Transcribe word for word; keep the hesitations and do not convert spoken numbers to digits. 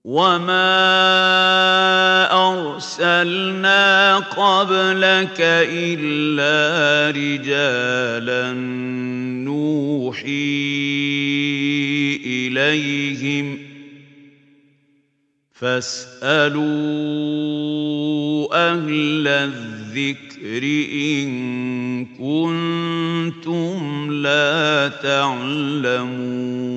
وَمَا أَرْسَلْنَا قَبْلَكَ إِلَّا رِجَالًا نُّوحِي إِلَيْهِمْ ۖ فَاسْأَلُوا أَهْلَ الذِّكْرِ إِن كُنتُمْ لَا تَعْلَمُونَ